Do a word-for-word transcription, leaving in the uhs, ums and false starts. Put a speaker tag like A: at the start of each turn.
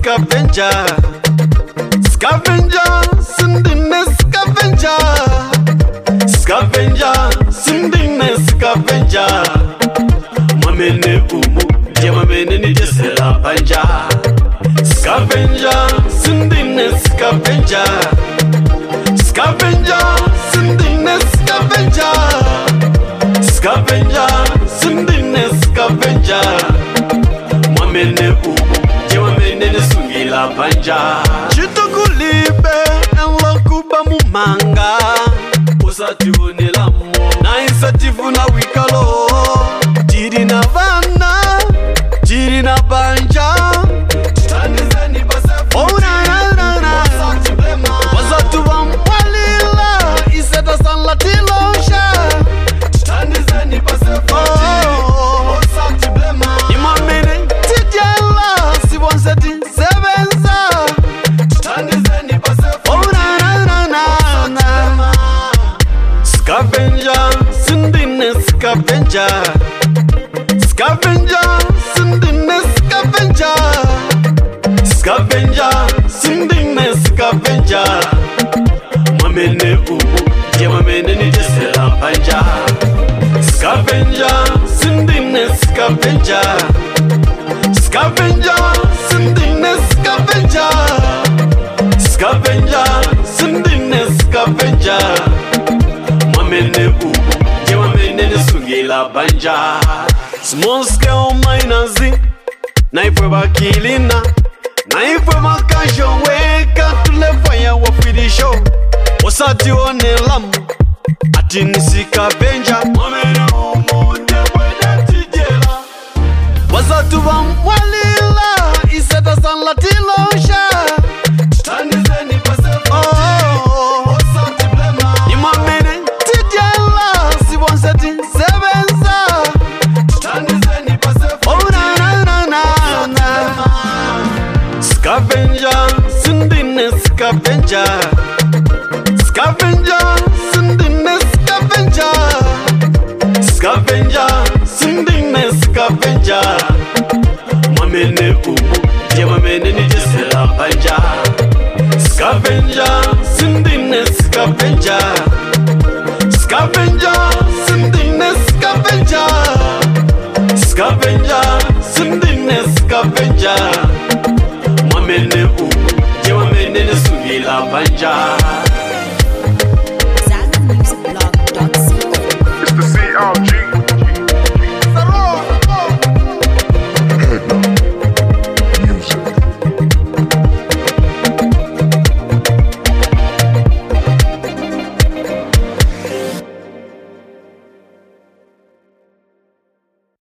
A: scavenger. Scavenger, sindine scavenger. Scavenger, sindine scavenger. Mamene umu, je mamene ni jesela panja. Scavenger, sindine scavenger. Scavenger, sindine scavenger. Scavenger, sindine scavenger. Mamene umu, je mamene ni sungila panja. Chitokulibe, enlokuba mumanga. Osativu ni lamo, na insativu na wikalo. Jiri na vana, jiri na banja. Titandizeni basefu, oh na na na na. Osativu mwalila, iseta san latilosha. Titandizeni basefu, oh osatiblema. Imamene tijela, si bonseti sebenza. Titandizeni basefu, oh na na na na na. Scavenger, sindine scavenger. Scavenger, sindine scavenger. Scavenger, sindine scavenger. Mamene umu, je mamene ni jesela panja. Scavenger, sindine scavenger. Scavenger, sindine scavenger. Scavenger, sindine scavenger. Mamene umu, je mamene ni sungila panja. Small scale miners, na ifwe bakilina, na ifwe makasho weka tule fire wa fidisho. Osati one lamu, ati nisika benja. Mamene umu, tebwede tijela. Wasatu wa mwalila, iseta san latilosha. Titandizeni basefu, oh osati blema. Imamene tijela, si bonseti sebenza. Titandizeni basefu, oh na na na na na. Scavenger, sindine scavenger. Scavenger, sindine scavenger. Scavenger, sindine scavenger. Mamene umu, je mamene ni jesela panja. Scavenger, sindine scavenger. Scavenger, sindine scavenger. Scavenger, sindine scavenger. Mamene umu, je mamene ni sungila panja.